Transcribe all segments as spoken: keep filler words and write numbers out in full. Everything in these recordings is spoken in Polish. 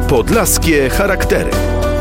Podlaskie charaktery.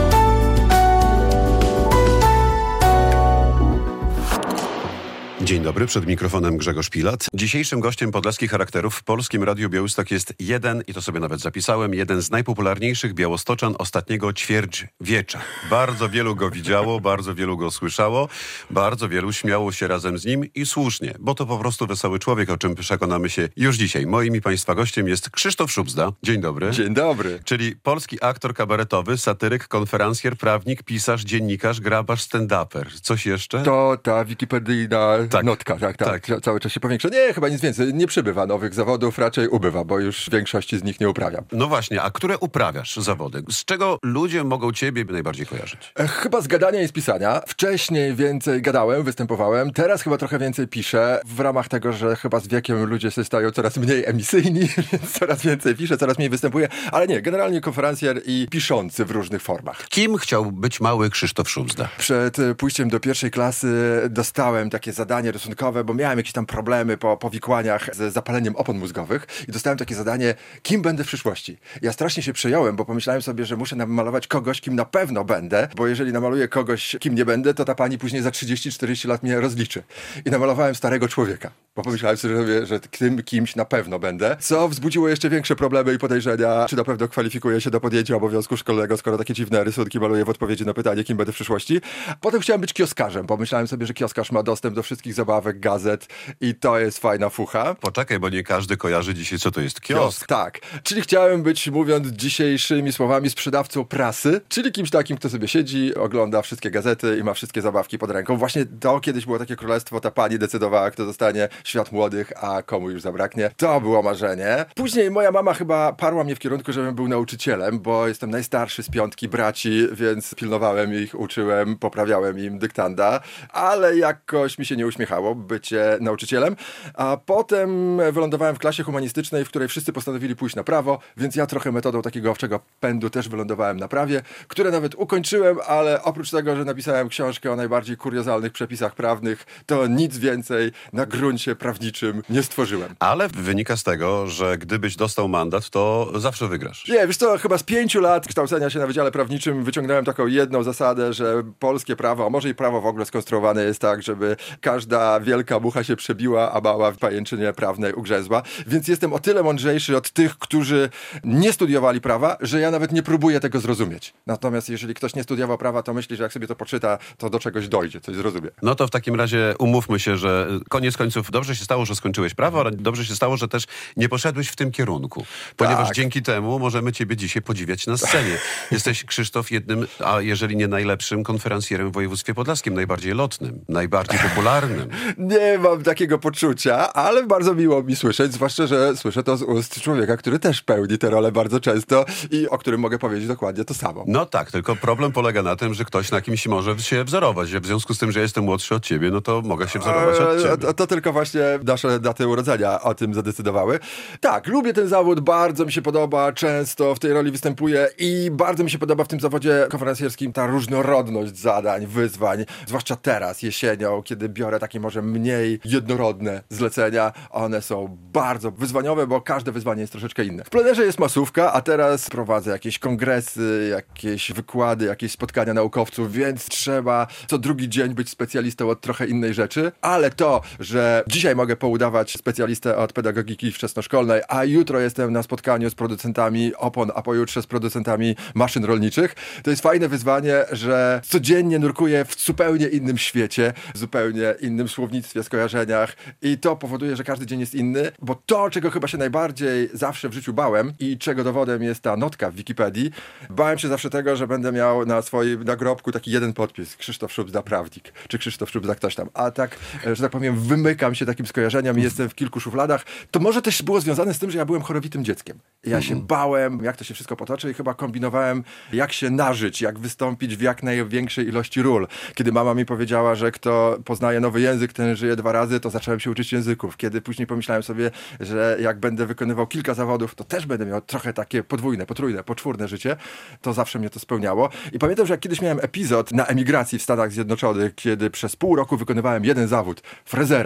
Dzień dobry, przed mikrofonem Grzegorz Pilat. Dzisiejszym gościem Podlaskich Charakterów w Polskim Radiu Białystok jest jeden, i to sobie nawet zapisałem, jeden z najpopularniejszych białostoczan ostatniego ćwierćwiecza. Bardzo wielu go widziało, bardzo wielu go słyszało, bardzo wielu śmiało się razem z nim i słusznie, bo to po prostu wesoły człowiek, o czym przekonamy się już dzisiaj. Moim i Państwa gościem jest Krzysztof Szubzda. Dzień dobry. Dzień dobry. Czyli polski aktor kabaretowy, satyryk, konferencjer, prawnik, pisarz, dziennikarz, grabarz, stand-uper. Coś jeszcze? To ta wikipedyjna Tak. notka, tak, tak, tak. Cały czas się powiększa. Nie, chyba nic więcej. Nie przybywa nowych zawodów, raczej ubywa, bo już większości z nich nie uprawiam. No właśnie, a które uprawiasz zawody? Z czego ludzie mogą ciebie najbardziej kojarzyć? E, Chyba z gadania i z pisania. Wcześniej więcej gadałem, występowałem. Teraz chyba trochę więcej piszę. W ramach tego, że chyba z wiekiem ludzie się stają coraz mniej emisyjni, więc coraz więcej piszę, coraz mniej występuję. Ale nie, generalnie konferencjer i piszący w różnych formach. Kim chciał być mały Krzysztof Szubzda? Przed e, pójściem do pierwszej klasy dostałem takie zadanie rysunkowe, bo miałem jakieś tam problemy po powikłaniach z zapaleniem opon mózgowych i dostałem takie zadanie, kim będę w przyszłości. Ja strasznie się przejąłem, bo pomyślałem sobie, że muszę namalować kogoś, kim na pewno będę, bo jeżeli namaluję kogoś, kim nie będę, to ta pani później za trzydzieści czterdzieści lat mnie rozliczy. I namalowałem starego człowieka, bo pomyślałem sobie, że tym kimś na pewno będę, co wzbudziło jeszcze większe problemy i podejrzenia, czy na pewno kwalifikuję się do podjęcia obowiązku szkolnego, skoro takie dziwne rysunki maluję w odpowiedzi na pytanie, kim będę w przyszłości. Potem chciałem być kioskarzem, pomyślałem sobie, że kioskarz ma dostęp do wszystkich zabawek, gazet i to jest fajna fucha. Poczekaj, bo nie każdy kojarzy dzisiaj, co to jest kiosk. Kiosk, tak. Czyli chciałem być, mówiąc dzisiejszymi słowami, sprzedawcą prasy, czyli kimś takim, kto sobie siedzi, ogląda wszystkie gazety i ma wszystkie zabawki pod ręką. Właśnie to kiedyś było takie królestwo, ta pani decydowała, kto zostanie, świat młodych, a komu już zabraknie. To było marzenie. Później moja mama chyba parła mnie w kierunku, żebym był nauczycielem, bo jestem najstarszy z piątki braci, więc pilnowałem ich, uczyłem, poprawiałem im dyktanda, ale jakoś mi się nie uśmiechało bycie nauczycielem, a potem wylądowałem w klasie humanistycznej, w której wszyscy postanowili pójść na prawo, więc ja trochę metodą takiego owczego pędu też wylądowałem na prawie, które nawet ukończyłem, ale oprócz tego, że napisałem książkę o najbardziej kuriozalnych przepisach prawnych, to nic więcej na gruncie prawniczym nie stworzyłem. Ale wynika z tego, że gdybyś dostał mandat, to zawsze wygrasz. Nie, wiesz co, chyba z pięciu lat kształcenia się na Wydziale Prawniczym wyciągnąłem taką jedną zasadę, że polskie prawo, a może i prawo w ogóle skonstruowane jest tak, żeby każda wielka mucha się przebiła, a mała w pajęczynie prawnej ugrzęzła. Więc jestem o tyle mądrzejszy od tych, którzy nie studiowali prawa, że ja nawet nie próbuję tego zrozumieć. Natomiast jeżeli ktoś nie studiował prawa, to myśli, że jak sobie to poczyta, to do czegoś dojdzie, coś zrozumie. No to w takim razie umówmy się, że koniec końców dobrze się stało, że skończyłeś prawo, ale dobrze się stało, że też nie poszedłeś w tym kierunku. Ponieważ Tak. dzięki temu możemy ciebie dzisiaj podziwiać na scenie. Jesteś, Krzysztof, jednym, a jeżeli nie najlepszym konferencjerem w województwie podlaskim, najbardziej lotnym, najbardziej popularnym. Nie mam takiego poczucia, ale bardzo miło mi słyszeć, zwłaszcza, że słyszę to z ust człowieka, który też pełni tę rolę bardzo często i o którym mogę powiedzieć dokładnie to samo. No tak, tylko problem polega na tym, że ktoś na kimś może się wzorować. W związku z tym, że jestem młodszy od ciebie, no to mogę się wzorować od ciebie. E, to, to tylko właśnie nasze daty urodzenia o tym zadecydowały. Tak, lubię ten zawód, bardzo mi się podoba, często w tej roli występuję i bardzo mi się podoba w tym zawodzie konferencjerskim ta różnorodność zadań, wyzwań, zwłaszcza teraz, jesienią, kiedy biorę takie może mniej jednorodne zlecenia. One są bardzo wyzwaniowe, bo każde wyzwanie jest troszeczkę inne. W plenerze jest masówka, a teraz prowadzę jakieś kongresy, jakieś wykłady, jakieś spotkania naukowców, więc trzeba co drugi dzień być specjalistą od trochę innej rzeczy, ale to, że dzisiaj mogę poudawać specjalistę od pedagogiki wczesnoszkolnej, a jutro jestem na spotkaniu z producentami opon, a pojutrze z producentami maszyn rolniczych, to jest fajne wyzwanie, że codziennie nurkuję w zupełnie innym świecie, w zupełnie innym słownictwie, skojarzeniach i to powoduje, że każdy dzień jest inny, bo to, czego chyba się najbardziej zawsze w życiu bałem i czego dowodem jest ta notka w Wikipedii, bałem się zawsze tego, że będę miał na swoim nagrobku taki jeden podpis, Krzysztof Szubzda prawnik, czy Krzysztof Szubzda ktoś tam, a tak, że tak powiem, wymykam się takim skojarzeniem i jestem w kilku szufladach. To może też było związane z tym, że ja byłem chorowitym dzieckiem. Ja się bałem, jak to się wszystko potoczy i chyba kombinowałem, jak się nażyć, jak wystąpić w jak największej ilości ról. Kiedy mama mi powiedziała, że kto poznaje nowy język, ten żyje dwa razy, to zacząłem się uczyć języków. Kiedy później pomyślałem sobie, że jak będę wykonywał kilka zawodów, to też będę miał trochę takie podwójne, potrójne, poczwórne życie, to zawsze mnie to spełniało. I pamiętam, że jak kiedyś miałem epizod na emigracji w Stanach Zjednoczonych, kiedy przez pół roku wykonywałem jeden zawód, frezera, to miałem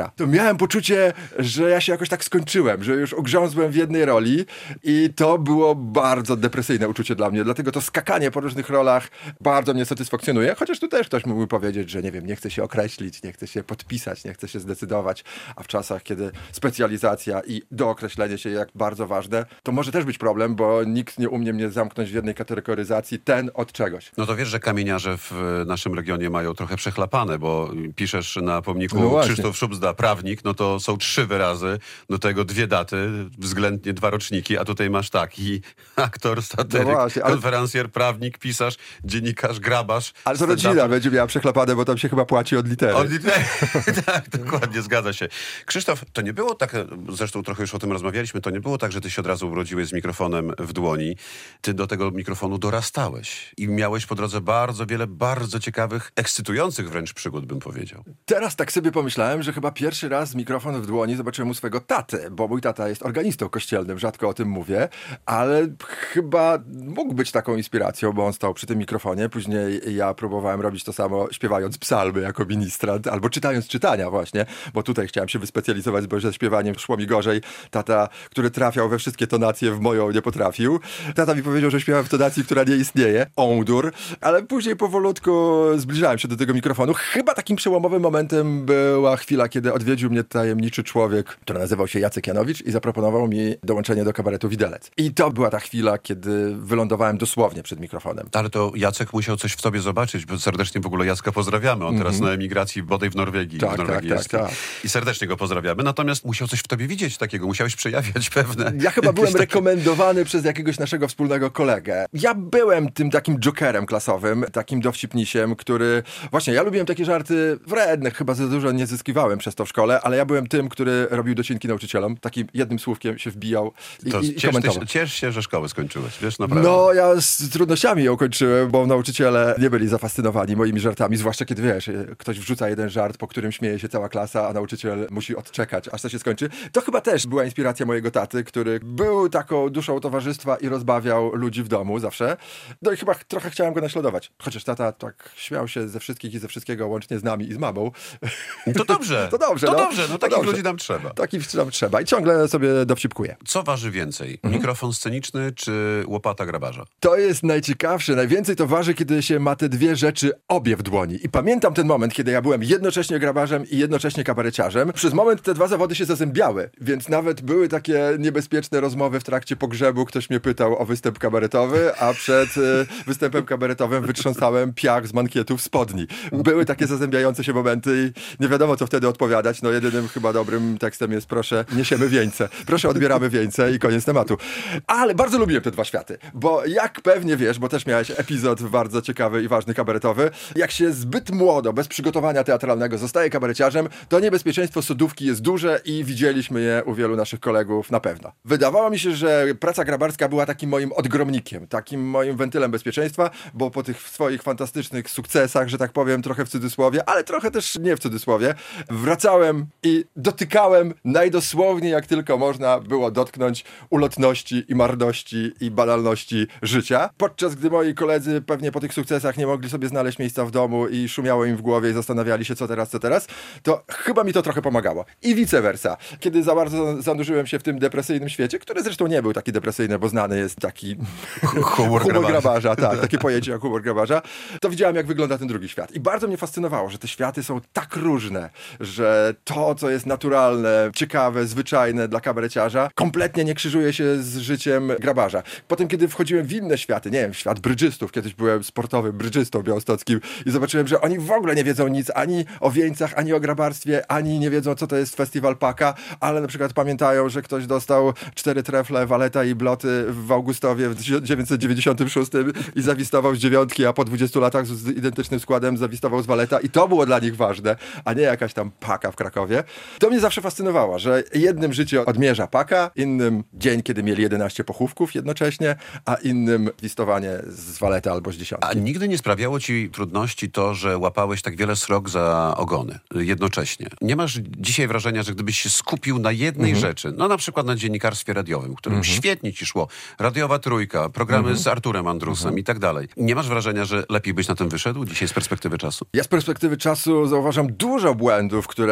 miałem poczucie, że ja się jakoś tak skończyłem, że już ugrzązłem w jednej roli i to było bardzo depresyjne uczucie dla mnie, dlatego to skakanie po różnych rolach bardzo mnie satysfakcjonuje, chociaż tu też ktoś mógłby powiedzieć, że nie wiem, nie chce się określić, nie chce się podpisać, nie chce się zdecydować, a w czasach, kiedy specjalizacja i dookreślenie się jak bardzo ważne, to może też być problem, bo nikt nie umie mnie zamknąć w jednej kategoryzacji, ten od czegoś. No to wiesz, że kamieniarze w naszym regionie mają trochę przechlapane, bo piszesz na pomniku No Krzysztof Szubzda, prawnik, no to są trzy wyrazy, do tego dwie daty, względnie dwa roczniki, a tutaj masz tak, i aktor, satyryk, No właśnie, ale... konferencjer, prawnik, pisarz, dziennikarz, grabarz. Ale to rodzina będzie miała przechlapane, bo tam się chyba płaci od litery. Od litery. Tak, dokładnie, zgadza się. Krzysztof, to nie było tak, zresztą trochę już o tym rozmawialiśmy, to nie było tak, że ty się od razu urodziłeś z mikrofonem w dłoni. Ty do tego mikrofonu dorastałeś i miałeś po drodze bardzo wiele bardzo ciekawych, ekscytujących wręcz przygód, bym powiedział. Teraz tak sobie pomyślałem, że chyba pierwszy raz mikrofon w dłoni zobaczyłem u swojego taty, bo mój tata jest organistą kościelnym, rzadko o tym mówię, ale chyba mógł być taką inspiracją, bo on stał przy tym mikrofonie. Później ja próbowałem robić to samo, śpiewając psalmy jako ministrant, albo czytając czytania właśnie, bo tutaj chciałem się wyspecjalizować, bo ze śpiewaniem szło mi gorzej. Tata, który trafiał we wszystkie tonacje, w moją nie potrafił. Tata mi powiedział, że śpiewam w tonacji, która nie istnieje, ondur, ale później powolutku zbliżałem się do tego mikrofonu. Chyba takim przełomowym momentem była chwila, kiedy odwiedził mnie tajemniczy człowiek, który nazywał się Jacek Janowicz i zaproponował mi dołączenie do kabaretu Widelec. I to była ta chwila, kiedy wylądowałem dosłownie przed mikrofonem. Ale to Jacek musiał coś w tobie zobaczyć, bo serdecznie w ogóle Jacka pozdrawiamy. On teraz mm-hmm. na emigracji bodaj w Norwegii. Tak, w Norwegii tak, jest. tak, tak. I serdecznie go pozdrawiamy. Natomiast musiał coś w tobie widzieć takiego, musiałeś przejawiać pewne... Ja chyba byłem takie... rekomendowany przez jakiegoś naszego wspólnego kolegę. Ja byłem tym takim jokerem klasowym, takim dowcipnisiem, który... Właśnie, ja lubiłem takie żarty wredne, chyba za dużo nie zyskiwałem przez to w szkole, ale ja byłem tym, który robił docinki nauczycielom. Takim jednym słówkiem się wbijał i, to i, i ciesz, komentował. Ty, ciesz się, że szkołę skończyłeś, wiesz, naprawdę. No, ja z trudnościami ją kończyłem, bo nauczyciele nie byli zafascynowani moimi żartami, zwłaszcza kiedy, wiesz, ktoś wrzuca jeden żart, po którym śmieje się cała klasa, a nauczyciel musi odczekać, aż to się skończy. To chyba też była inspiracja mojego taty, który był taką duszą towarzystwa i rozbawiał ludzi w domu zawsze. No i chyba trochę chciałem go naśladować. Chociaż tata tak śmiał się ze wszystkich i ze wszystkiego, łącznie z nami i z mamą. To dobrze. To dobrze, To no. dobrze, no To takich dobrze. ludzi nam trzeba. Takich nam trzeba i ciągle sobie dowcipkuję. Co waży więcej? Mhm. Mikrofon sceniczny czy łopata grabarza? To jest najciekawsze. Najwięcej to waży, kiedy się ma te dwie rzeczy obie w dłoni. I pamiętam ten moment, kiedy ja byłem jednocześnie grabarzem i jednocześnie kabareciarzem. Przez moment te dwa zawody się zazębiały, więc nawet były takie niebezpieczne rozmowy w trakcie pogrzebu. Ktoś mnie pytał o występ kabaretowy, a przed y, występem kabaretowym wytrząsałem piach z mankietów spodni. Były takie zazębiające się momenty i nie wiadomo, co wtedy odpowiadać. No jedynym chyba dobrym tekstem jest proszę, niesiemy wieńce. Proszę, odbieramy wieńce i koniec tematu. Ale bardzo lubiłem te dwa światy, bo jak pewnie wiesz, bo też miałeś epizod bardzo ciekawy i ważny kabaretowy, jak się zbyt młodo, bez przygotowania teatralnego zostaje kabareciarzem, to niebezpieczeństwo sodówki jest duże i widzieliśmy je u wielu naszych kolegów na pewno. Wydawało mi się, że praca grabarska była takim moim odgromnikiem, takim moim wentylem bezpieczeństwa, bo po tych swoich fantastycznych sukcesach, że tak powiem, trochę w cudzysłowie, ale trochę też nie w cudzysłowie, wracałem i dotykałem najdosłowniej jak tylko można było dotknąć ulotności i marności i banalności życia. Podczas gdy moi koledzy pewnie po tych sukcesach nie mogli sobie znaleźć miejsca w domu i szumiało im w głowie i zastanawiali się co teraz, co teraz, to chyba mi to trochę pomagało. I vice versa. Kiedy za bardzo zanurzyłem się w tym depresyjnym świecie, który zresztą nie był taki depresyjny, bo znany jest taki humor, humor grabarza, tak, takie pojęcie jak humor grabarza, to widziałem jak wygląda ten drugi świat. I bardzo mnie fascynowało, że te światy są tak różne, że to, co jest naturalne, ciekawe, zwyczajne dla kabareciarza, kompletnie nie krzyżuje się z życiem grabarza. Potem, kiedy wchodziłem w inne światy, nie wiem, w świat brydżystów, kiedyś byłem sportowym brydżystą białostockim i zobaczyłem, że oni w ogóle nie wiedzą nic ani o wieńcach, ani o grabarstwie, ani nie wiedzą, co to jest festiwal Paka, ale na przykład pamiętają, że ktoś dostał cztery trefle, waleta i bloty w Augustowie w tysiąc dziewięćset dziewięćdziesiątym szóstym i zawistował z dziewiątki, a po dwudziestu latach z identycznym składem zawistował z waleta i to było dla nich ważne, a nie jakaś tam Paka w Krakowie. To mnie zawsze fascynowało, że jednym życie odmierza Paka, innym dzień, kiedy mieli jedenaście pochówków jednocześnie, a innym wistowanie z waleta albo z dziesiątki. A nigdy nie sprawiało ci trudności to, że łapałeś tak wiele srok za ogony jednocześnie? Nie masz dzisiaj wrażenia, że gdybyś się skupił na jednej mhm. rzeczy, no na przykład na dziennikarstwie radiowym, którym mhm. świetnie ci szło, radiowa trójka, programy mhm. z Arturem Andrusem mhm. i tak dalej. Nie masz wrażenia, że lepiej byś na tym wyszedł dzisiaj z perspektywy czasu? Ja z perspektywy czasu zauważam dużo błędów, które popełniłem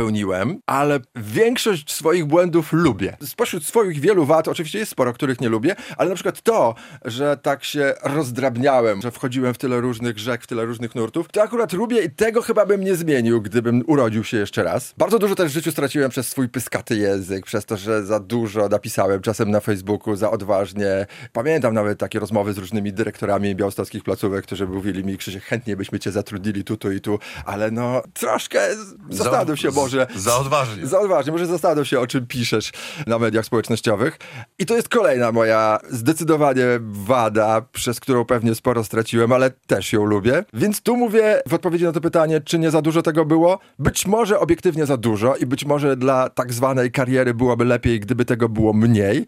popełniłem, ale większość swoich błędów lubię. Spośród swoich wielu wad, oczywiście jest sporo, których nie lubię, ale na przykład to, że tak się rozdrabniałem, że wchodziłem w tyle różnych rzek, w tyle różnych nurtów, to akurat lubię i tego chyba bym nie zmienił, gdybym urodził się jeszcze raz. Bardzo dużo też w życiu straciłem przez swój pyskaty język, przez to, że za dużo napisałem czasem na Facebooku, za odważnie. Pamiętam nawet takie rozmowy z różnymi dyrektorami białostockich placówek, którzy mówili mi: Krzysiek, chętnie byśmy cię zatrudnili tu, tu i tu, ale no troszkę zastanów się może. Za odważnie. Za odważnie, może zastanów się, o czym piszesz na mediach społecznościowych. I to jest kolejna moja zdecydowanie wada, przez którą pewnie sporo straciłem, ale też ją lubię. Więc tu mówię w odpowiedzi na to pytanie, czy nie za dużo tego było? Być może obiektywnie za dużo i być może dla tak zwanej kariery byłoby lepiej, gdyby tego było mniej.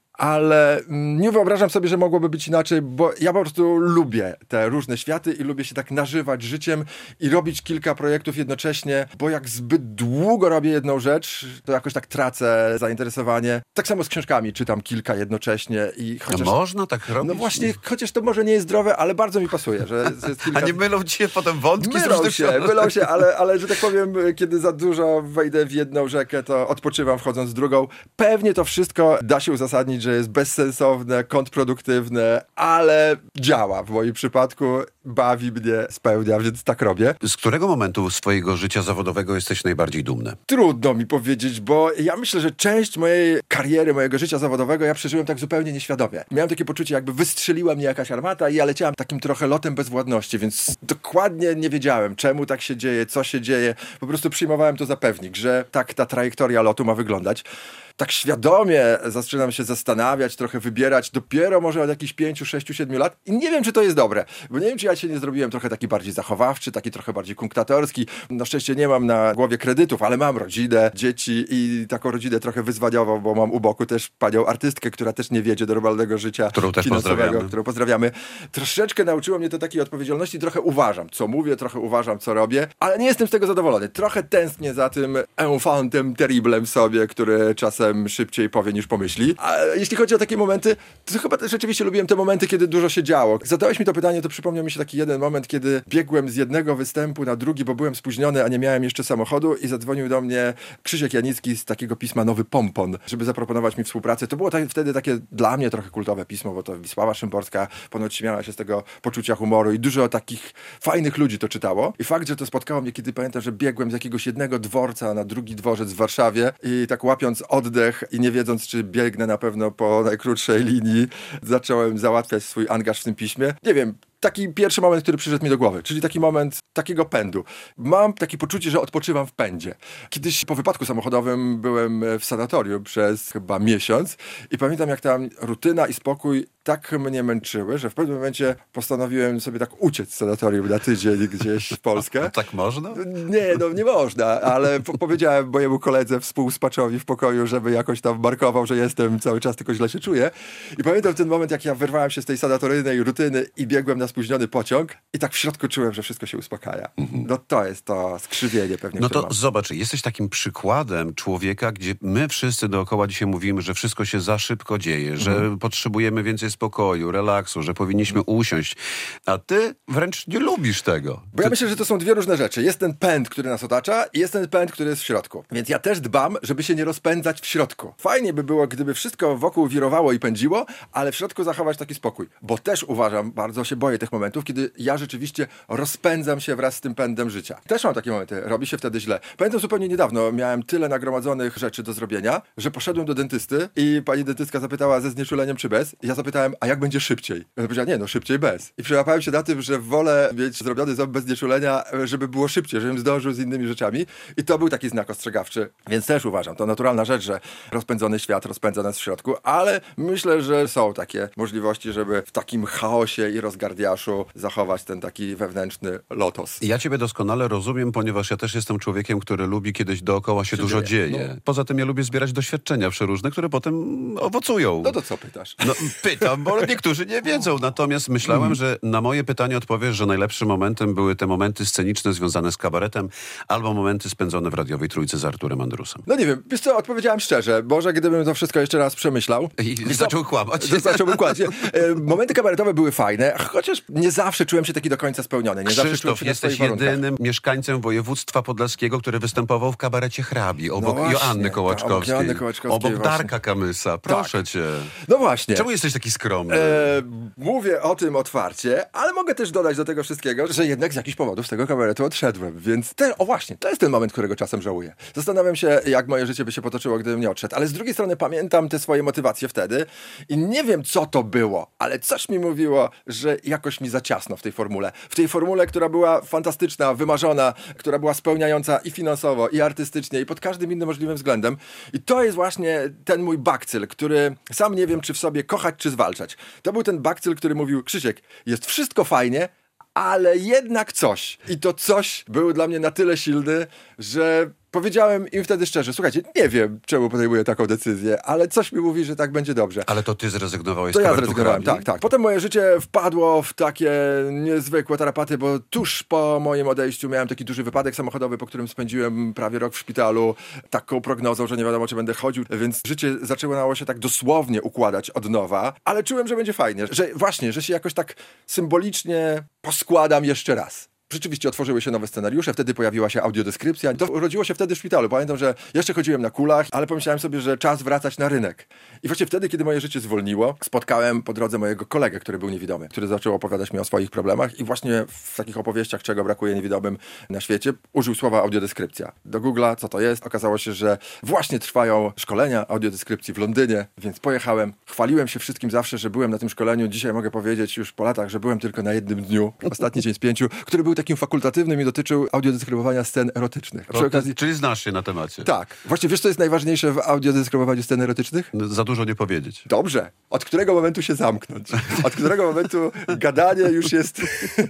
Ale nie wyobrażam sobie, że mogłoby być inaczej, bo ja po prostu lubię te różne światy i lubię się tak nażywać życiem i robić kilka projektów jednocześnie, bo jak zbyt długo robię jedną rzecz, to jakoś tak tracę zainteresowanie. Tak samo z książkami, czytam kilka jednocześnie i chociaż... No można tak robić? No właśnie, chociaż to może nie jest zdrowe, ale bardzo mi pasuje, że jest kilka... A nie mylą ci się potem wątki? Mylą się, mylą się, ale, ale że tak powiem, kiedy za dużo wejdę w jedną rzekę, to odpoczywam wchodząc w drugą. Pewnie to wszystko da się uzasadnić, że jest bezsensowne, kontrproduktywne, ale działa w moim przypadku, bawi mnie, spełnia, więc tak robię. Z którego momentu swojego życia zawodowego jesteś najbardziej dumny? Trudno mi powiedzieć, bo ja myślę, że część mojej kariery, mojego życia zawodowego ja przeżyłem tak zupełnie nieświadomie. Miałem takie poczucie, jakby wystrzeliła mnie jakaś armata i ja leciałem takim trochę lotem bezwładności, więc dokładnie nie wiedziałem, czemu tak się dzieje, co się dzieje. Po prostu przyjmowałem to za pewnik, że tak ta trajektoria lotu ma wyglądać. Tak świadomie zaczynam się zastanawiać, trochę wybierać dopiero może od jakichś pięciu, sześciu, siedmiu lat i nie wiem, czy to jest dobre, bo nie wiem, czy ja się nie zrobiłem trochę taki bardziej zachowawczy, taki trochę bardziej kunktatorski. Na szczęście nie mam na głowie kredytów, ale mam rodzinę, dzieci i taką rodzinę trochę wyzwaniową, bo mam u boku też panią artystkę, która też nie wiedzie do normalnego życia którą też finansowego, pozdrawiamy. którą pozdrawiamy. Troszeczkę nauczyło mnie to takiej odpowiedzialności, trochę uważam, co mówię, trochę uważam, co robię, ale nie jestem z tego zadowolony. Trochę tęsknię za tym enfantem terriblem w sobie, który czasem szybciej powie niż pomyśli. A jeśli chodzi o takie momenty, to chyba też rzeczywiście lubiłem te momenty, kiedy dużo się działo. Zadałeś mi to pytanie, to przypomniał mi się taki jeden moment, kiedy biegłem z jednego występu na drugi, bo byłem spóźniony, a nie miałem jeszcze samochodu i zadzwonił do mnie Krzysiek Janicki z takiego pisma Nowy Pompon, żeby zaproponować mi współpracę. To było tak, wtedy takie dla mnie trochę kultowe pismo, bo to Wisława Szymborska ponoć śmiała się z tego poczucia humoru i dużo takich fajnych ludzi to czytało. I fakt, że to spotkało mnie, kiedy pamiętam, że biegłem z jakiegoś jednego dworca na drugi dworzec w Warszawie i tak łapiąc oddech i nie wiedząc, czy biegnę na pewno po najkrótszej linii, zacząłem załatwiać swój angaż w tym piśmie. Nie wiem, taki pierwszy moment, który przyszedł mi do głowy, czyli taki moment takiego pędu. Mam takie poczucie, że odpoczywam w pędzie. Kiedyś po wypadku samochodowym byłem w sanatorium przez chyba miesiąc i pamiętam, jak tam rutyna i spokój tak mnie męczyły, że w pewnym momencie postanowiłem sobie tak uciec z sanatorium na tydzień gdzieś w Polskę. Tak można? Nie, no nie można, ale po- powiedziałem mojemu koledze współspaczowi w pokoju, żeby jakoś tam markował, że jestem cały czas, tylko źle się czuję. I pamiętam ten moment, jak ja wyrwałem się z tej sanatoryjnej rutyny i biegłem na spóźniony pociąg i tak w środku czułem, że wszystko się uspokaja. Mhm. No to jest to skrzywienie pewnie, No które to mam. zobacz, jesteś takim przykładem człowieka, gdzie my wszyscy dookoła dzisiaj mówimy, że wszystko się za szybko dzieje, że Mhm. potrzebujemy więcej spokoju, relaksu, że powinniśmy usiąść, a ty wręcz nie lubisz tego. Bo ja Ty... myślę, że to są dwie różne rzeczy. Jest ten pęd, który nas otacza i jest ten pęd, który jest w środku. Więc ja też dbam, żeby się nie rozpędzać w środku. Fajnie by było, gdyby wszystko wokół wirowało i pędziło, ale w środku zachować taki spokój. Bo też uważam, bardzo się boję tych momentów, kiedy ja rzeczywiście rozpędzam się wraz z tym pędem życia. Też mam takie momenty, robi się wtedy źle. Pamiętam zupełnie niedawno, miałem tyle nagromadzonych rzeczy do zrobienia, że poszedłem do dentysty i pani dentystka zapytała ze znieczuleniem czy bez. I ja zapytałem, a jak będzie szybciej? I ona powiedziała, nie, no szybciej bez. I przyłapałem się na tym, że wolę mieć zrobiony ząb bez znieczulenia, żeby było szybciej, żebym zdążył z innymi rzeczami. I to był taki znak ostrzegawczy. Więc też uważam, to naturalna rzecz, że rozpędzony świat rozpędza nas w środku, ale myślę, że są takie możliwości, żeby w takim chaosie i rozgardiaszu zachować ten taki wewnętrzny lotos. Ja ciebie doskonale rozumiem, ponieważ ja też jestem człowiekiem, który lubi, kiedyś dookoła się, Się dużo dzieje. dzieje. No. Poza tym ja lubię zbierać doświadczenia przeróżne, które potem owocują. No to co pytasz? No, pytam, pytam, bo niektórzy nie wiedzą. Natomiast myślałem, mm. że na moje pytanie odpowiesz, że najlepszym momentem były te momenty sceniczne związane z kabaretem albo momenty spędzone w radiowej trójce z Arturem Andrusem. No nie wiem, wiesz co, odpowiedziałem szczerze. Może gdybym to wszystko jeszcze raz przemyślał. I zaczął kłamać. Zacząłbym kłamać. Momenty kabaretowe były fajne, chociaż nie zawsze czułem się taki do końca spełniony. Nie Krzysztof, zawsze czułem się jesteś jedynym mieszkańcem województwa podlaskiego, który występował w kabarecie Hrabi, obok no Joanny Kołaczkowskiej, obok, Kołaczkowskiej obok właśnie. Darka Kamysa. Proszę tak. cię. No właśnie. Czemu jesteś taki skromny? E, mówię o tym otwarcie, ale mogę też dodać do tego wszystkiego, że jednak z jakichś powodów z tego kabaretu odszedłem. Więc te, o właśnie, to jest ten moment, którego czasem żałuję. Zastanawiam się, jak moje życie by się potoczyło, gdybym nie odszedł. Ale z drugiej strony pamiętam te swoje motywacje wtedy i nie wiem, co to było, ale coś mi mówiło, że jakoś mi za ciasno w tej formule. W tej formule, która była fantastyczna, wymarzona, która była spełniająca i finansowo, i artystycznie, i pod każdym innym możliwym względem. I to jest właśnie ten mój bakcyl, który sam nie wiem, czy w sobie kochać, czy zwalczać. To był ten bakcyl, który mówił: Krzysiek, jest wszystko fajnie, ale jednak coś. I to coś był dla mnie na tyle silny, że powiedziałem im wtedy szczerze: słuchajcie, nie wiem, czemu podejmuję taką decyzję, ale coś mi mówi, że tak będzie dobrze. Ale to ty zrezygnowałeś to z ja kabaretu zrezygnowałem, Hrabi? tak, tak. Potem moje życie wpadło w takie niezwykłe tarapaty, bo tuż po moim odejściu miałem taki duży wypadek samochodowy, po którym spędziłem prawie rok w szpitalu, taką prognozą, że nie wiadomo, czy będę chodził, więc życie zaczęło się tak dosłownie układać od nowa, ale czułem, że będzie fajnie, że właśnie, że się jakoś tak symbolicznie poskładam jeszcze raz. Rzeczywiście otworzyły się nowe scenariusze, wtedy pojawiła się audiodeskrypcja. To urodziło się wtedy w szpitalu. Pamiętam, że jeszcze chodziłem na kulach, ale pomyślałem sobie, że czas wracać na rynek. I właśnie wtedy, kiedy moje życie zwolniło, spotkałem po drodze mojego kolegę, który był niewidomy, który zaczął opowiadać mi o swoich problemach i właśnie w takich opowieściach, czego brakuje niewidomym na świecie, użył słowa audiodeskrypcja. Do Google'a, co to jest? Okazało się, że właśnie trwają szkolenia audiodeskrypcji w Londynie, więc pojechałem. Chwaliłem się wszystkim zawsze, że byłem na tym szkoleniu. Dzisiaj mogę powiedzieć już po latach, że byłem tylko na jednym dniu, ostatni dzień z pięciu, który był takim fakultatywnym i dotyczył audiodeskrybowania scen erotycznych. Przy okazji... Czyli znasz się na temacie. Tak. Właśnie wiesz, co jest najważniejsze w audiodeskrybowaniu scen erotycznych? No, za dużo nie powiedzieć. Dobrze. Od którego momentu się zamknąć? Od którego momentu gadanie już jest...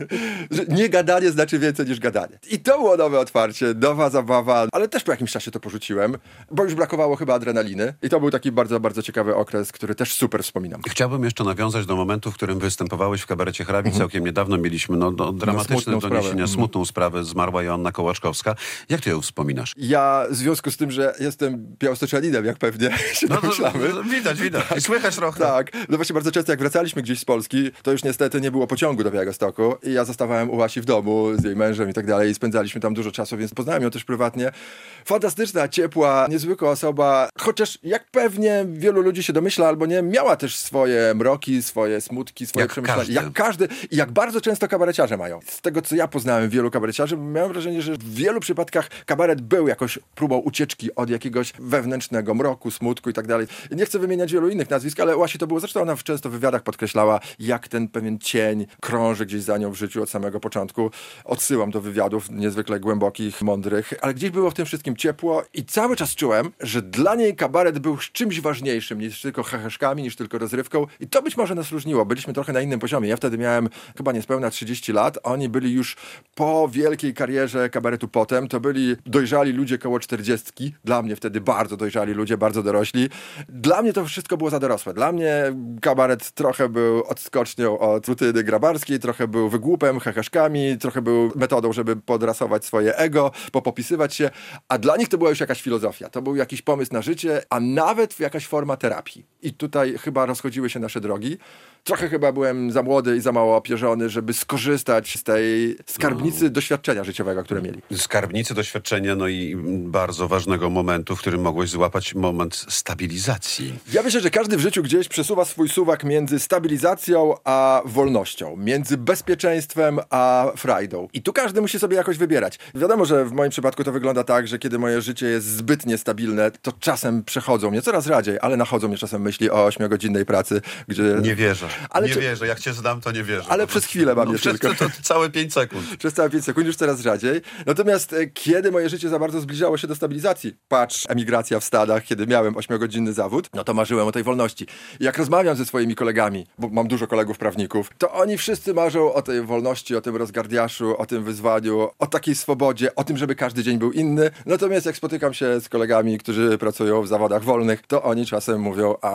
nie gadanie znaczy więcej niż gadanie. I to było nowe otwarcie, nowa zabawa, ale też po jakimś czasie to porzuciłem, bo już brakowało chyba adrenaliny. I to był taki bardzo, bardzo ciekawy okres, który też super wspominam. Chciałbym jeszcze nawiązać do momentu, w którym występowałeś w kabarecie Hrabi. Mhm. Całkiem niedawno mieliśmy no, no, dramatyczne no, doniesienia, smutną sprawę. Zmarła Joanna Kołaczkowska. Jak ty ją wspominasz? Ja w związku z tym, że jestem białostoczaninem, jak pewnie się no, domyślamy. No, widać, widać. Tak, słychać trochę. Tak. No właśnie bardzo często jak wracaliśmy gdzieś z Polski, to już niestety nie było pociągu do Białegostoku i ja zostawałem u Asi w domu z jej mężem i tak dalej i spędzaliśmy tam dużo czasu, więc poznałem ją też prywatnie. Fantastyczna, ciepła, niezwykła osoba, chociaż jak pewnie wielu ludzi się domyśla albo nie, miała też swoje mroki, swoje smutki, swoje jak przemyślenia. Każdy. Jak każdy. I jak bardzo często kabareciarze mają. Z tego, co ja poznałem wielu kabareciarzy, miałem wrażenie, że w wielu przypadkach kabaret był jakoś próbą ucieczki od jakiegoś wewnętrznego mroku, smutku i tak dalej. Nie chcę wymieniać wielu innych nazwisk, ale właśnie to było, zresztą ona często w wywiadach podkreślała, jak ten pewien cień krąży gdzieś za nią w życiu od samego początku. Odsyłam do wywiadów niezwykle głębokich, mądrych, ale gdzieś było w tym wszystkim ciepło i cały czas czułem, że dla niej kabaret był czymś ważniejszym niż tylko heheszkami, niż tylko rozrywką i to być może nas różniło. Byliśmy trochę na innym poziomie. Ja wtedy miałem chyba niespełna trzydzieści lat, a oni byli już po wielkiej karierze kabaretu potem. To byli dojrzali ludzie koło czterdziestki. Dla mnie wtedy bardzo dojrzali ludzie, bardzo dorośli. Dla mnie to wszystko było za dorosłe. Dla mnie kabaret trochę był odskocznią od rutyny grabarskiej, trochę był wygłupem, heheszkami, trochę był metodą, żeby podrasować swoje ego, popopisywać się, a dla nich to była już jakaś filozofia. To był jakiś pomysł na życie, a nawet jakaś forma terapii. I tutaj chyba rozchodziły się nasze drogi. Trochę chyba byłem za młody i za mało opierzony, żeby skorzystać z tej skarbnicy no. doświadczenia życiowego, które mieli. Skarbnicy doświadczenia, no i bardzo ważnego momentu, w którym mogłeś złapać moment stabilizacji. Ja myślę, że każdy w życiu gdzieś przesuwa swój suwak między stabilizacją a wolnością, między bezpieczeństwem a frajdą. I tu każdy musi sobie jakoś wybierać. Wiadomo, że w moim przypadku to wygląda tak, że kiedy moje życie jest zbyt niestabilne, to czasem przechodzą mnie, coraz rzadziej, ale nachodzą mnie czasem myśli o ośmiogodzinnej pracy, gdzie... Nie wierzę. Ale nie czy... wierzę, jak cię znam, to nie wierzę. Ale przez chwilę mam no, je przez tylko. To, to całe pięć sekund. Przez całe pięć sekund, już coraz rzadziej. Natomiast e, kiedy moje życie za bardzo zbliżało się do stabilizacji, patrz, emigracja w Stanach, kiedy miałem ośmiogodzinny zawód, no to marzyłem o tej wolności. I jak rozmawiam ze swoimi kolegami, bo mam dużo kolegów prawników, to oni wszyscy marzą o tej wolności, o tym rozgardiaszu, o tym wyzwaniu, o takiej swobodzie, o tym, żeby każdy dzień był inny. Natomiast jak spotykam się z kolegami, którzy pracują w zawodach wolnych, to oni czasem mówią, ach,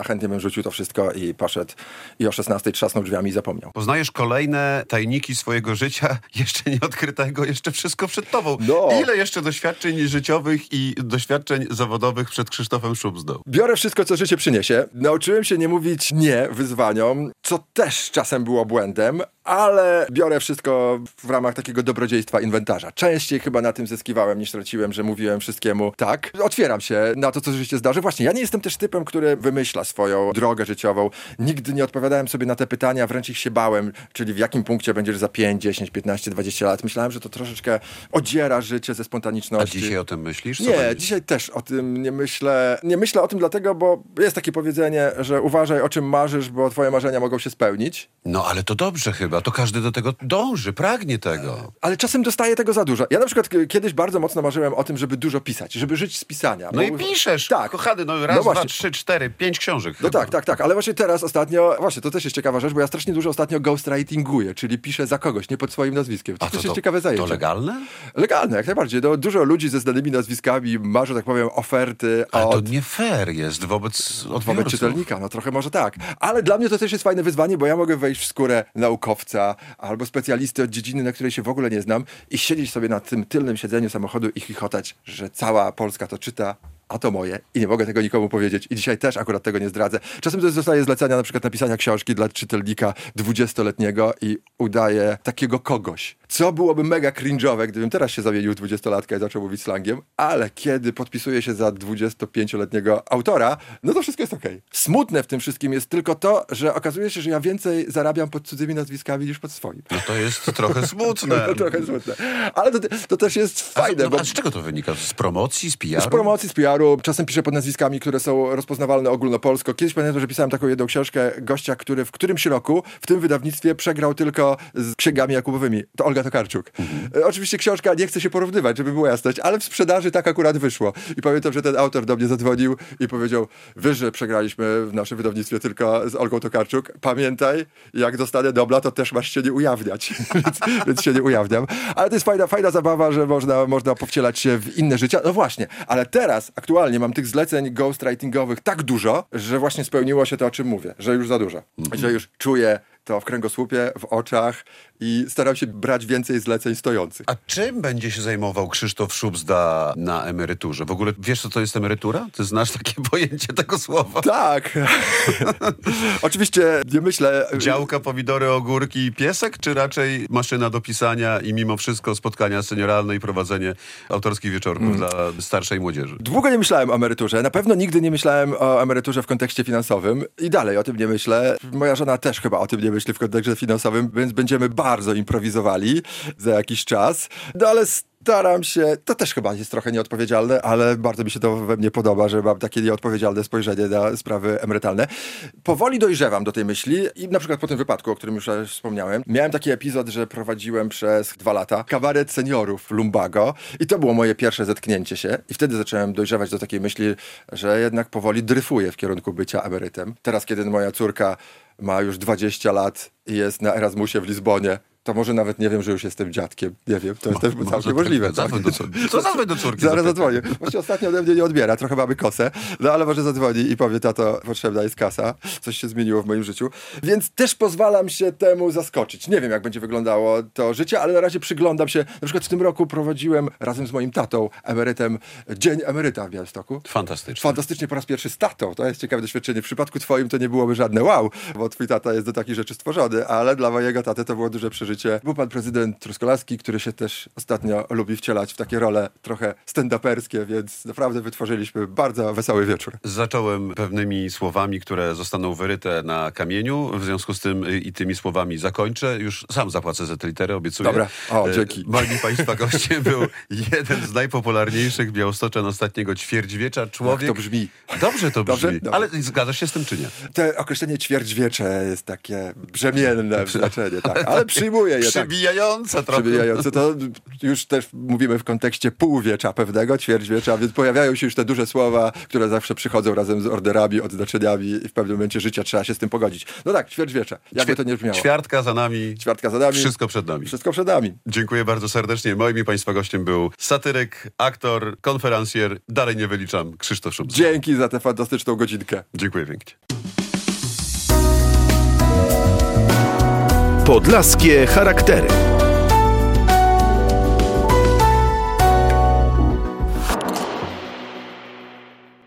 chętnie bym rzucił to wszystko i poszedł i o szesnastej trzasnął drzwiami i zapomniał. Poznajesz kolejne tajniki swojego życia, jeszcze nieodkrytego, jeszcze wszystko przed tobą. No. Ile jeszcze doświadczeń życiowych i doświadczeń zawodowych przed Krzysztofem Szubsdą? Biorę wszystko, co życie przyniesie. Nauczyłem się nie mówić nie wyzwaniom, co też czasem było błędem, ale biorę wszystko w ramach takiego dobrodziejstwa inwentarza. Częściej chyba na tym zyskiwałem niż traciłem, że mówiłem wszystkiemu tak. Otwieram się na to, co życie zdarzy. Właśnie, ja nie jestem też typem, który wymyśla swoją drogę życiową. Nigdy nie odpowiadałem sobie na te pytania, wręcz ich się bałem, czyli w jakim punkcie będziesz za pięć, dziesięć, piętnaście, dwadzieścia lat. Myślałem, że to troszeczkę odziera życie ze A spontaniczności. dzisiaj o tym myślisz? Co Nie, będziesz? dzisiaj też o tym nie myślę. Nie myślę o tym dlatego, bo jest takie powiedzenie, że uważaj, o czym marzysz, bo twoje marzenia mogą się spełnić. No ale to dobrze chyba, to każdy do tego dąży, pragnie tego. Ale czasem dostaję tego za dużo. Ja na przykład k- kiedyś bardzo mocno marzyłem o tym, żeby dużo pisać, żeby żyć z pisania. No Bo- i piszesz, Tak. kochany, no raz, No dwa, właśnie. trzy, cztery, pięć książek No chyba. tak, tak, tak, ale właśnie teraz ostatnio, właśnie to też jest ciekawa rzecz, bo ja strasznie dużo ostatnio ghostwritinguję, czyli piszę za kogoś, nie pod swoim nazwiskiem. To A też to, jest ciekawe zajęcie. to legalne? Legalne, jak najbardziej. No, dużo ludzi ze znanymi nazwiskami ma, że tak powiem, oferty Ale od... to nie fair jest wobec odbiorców. Wobec czytelnika, no trochę może tak. Ale dla mnie to też jest fajne wyzwanie, bo ja mogę wejść w skórę naukowca albo specjalisty od dziedziny, na której się w ogóle nie znam i siedzieć sobie na tym tylnym siedzeniu samochodu i chichotać, że cała Polska to czyta, a to moje i nie mogę tego nikomu powiedzieć. I dzisiaj też akurat tego nie zdradzę. Czasem też dostaję zlecenia na przykład napisania książki dla czytelnika dwudziestoletniego i udaję takiego kogoś. Co byłoby mega cringe'owe, gdybym teraz się zamienił w dwudziestolatka i zaczął mówić slangiem, ale kiedy podpisuję się za dwudziestopięcioletniego autora, no to wszystko jest okej. Smutne w tym wszystkim jest tylko to, że okazuje się, że ja więcej zarabiam pod cudzymi nazwiskami niż pod swoim. No to jest trochę smutne. No, trochę smutne. Ale to, to też jest fajne, a, bo... a z czego to wynika? Z promocji, z P R-u? Z promocji, z P R-u, czasem piszę pod nazwiskami, które są rozpoznawalne ogólnopolsko. Kiedyś pamiętam, że pisałem taką jedną książkę gościa, który w którymś roku w tym wydawnictwie przegrał tylko z księgami Jakubowymi. To Olga Tokarczuk. Mhm. E, oczywiście książka, nie chce się porównywać, żeby była jasność, ale w sprzedaży tak akurat wyszło. I pamiętam, że ten autor do mnie zadzwonił i powiedział, wiesz, że przegraliśmy w naszym wydawnictwie tylko z Olgą Tokarczuk. Pamiętaj, jak dostanę Nobla, to też masz się nie ujawniać. więc, więc się nie ujawniam. Ale to jest fajna, fajna zabawa, że można, można powcielać się w inne życia. No właśnie, ale teraz aktualnie mam tych zleceń ghostwritingowych tak dużo, że właśnie spełniło się to, o czym mówię, że już za dużo. Mhm. Że już czuję to w kręgosłupie, w oczach i staram się brać więcej zleceń stojących. A czym będzie się zajmował Krzysztof Szubsda na emeryturze? W ogóle wiesz, co to jest emerytura? Ty znasz takie pojęcie tego słowa? Tak. Oczywiście nie myślę... Działka, pomidory, ogórki i piesek, czy raczej maszyna do pisania i mimo wszystko spotkania senioralne i prowadzenie autorskich wieczorków mm. dla starszej młodzieży? Długo nie myślałem o emeryturze. Na pewno nigdy nie myślałem o emeryturze w kontekście finansowym i dalej o tym nie myślę. Moja żona też chyba o tym nie myśli w kontekście finansowym, więc będziemy bardzo improwizowali za jakiś czas. No ale staram się, to też chyba jest trochę nieodpowiedzialne, ale bardzo mi się to we mnie podoba, że mam takie nieodpowiedzialne spojrzenie na sprawy emerytalne. Powoli dojrzewam do tej myśli i na przykład po tym wypadku, o którym już wspomniałem, miałem taki epizod, że prowadziłem przez dwa lata kabaret seniorów Lumbago i to było moje pierwsze zetknięcie się i wtedy zacząłem dojrzewać do takiej myśli, że jednak powoli dryfuję w kierunku bycia emerytem. Teraz, kiedy moja córka ma już dwadzieścia lat i jest na Erasmusie w Lizbonie, to może nawet nie wiem, że już jestem dziadkiem. Nie wiem, to jest też całkiem tak, możliwe. Zadzwoń do córki. Co zadzwoń do córki? Zaraz zadzwonię. Właśnie ostatnio ode mnie nie odbiera, trochę mamy kosę, no ale może zadzwoni i powie, tato, potrzebna jest kasa. Coś się zmieniło w moim życiu. Więc też pozwalam się temu zaskoczyć. Nie wiem, jak będzie wyglądało to życie, ale na razie przyglądam się. Na przykład w tym roku prowadziłem razem z moim tatą, emerytem, Dzień Emeryta w Białymstoku. Fantastycznie. Fantastycznie po raz pierwszy z tatą. To jest ciekawe doświadczenie. W przypadku twoim to nie byłoby żadne wow, bo twój tata jest do takich rzeczy stworzony, ale dla mojego taty to było duże przeżycie. Był pan prezydent Truskolaski, który się też ostatnio lubi wcielać w takie role trochę stand-uperskie, więc naprawdę wytworzyliśmy bardzo wesoły wieczór. Zacząłem pewnymi słowami, które zostaną wyryte na kamieniu, w związku z tym i tymi słowami zakończę. Już sam zapłacę za te litery, obiecuję. Dobra, o, dzięki. Moim państwa gościem był jeden z najpopularniejszych białostoczan ostatniego ćwierćwiecza. Człowiek... Jak to brzmi. Dobrze to brzmi, Dobrze? Dobrze. ale zgadzasz się z tym, czy nie? To określenie ćwierćwiecze jest takie brzemienne w znaczenie, tak, ale przyjmuję je. Przybijające trochę. Przybijające. To już też mówimy w kontekście półwiecza pewnego, ćwierćwiecza, więc pojawiają się już te duże słowa, które zawsze przychodzą razem z orderami, odznaczeniami i w pewnym momencie życia trzeba się z tym pogodzić. No tak, ćwierćwiecza. Jakby to nie brzmiało. Ćwiartka za nami. Ćwiartka za nami. Wszystko przed nami. Wszystko przed nami. Dziękuję bardzo serdecznie. Moim i państwa gościem był satyryk, aktor, konferencjer, dalej nie wyliczam, Krzysztof Szubsda. Dzięki za tę fantastyczną godzinkę. Dziękuję pięknie. Podlaskie charaktery.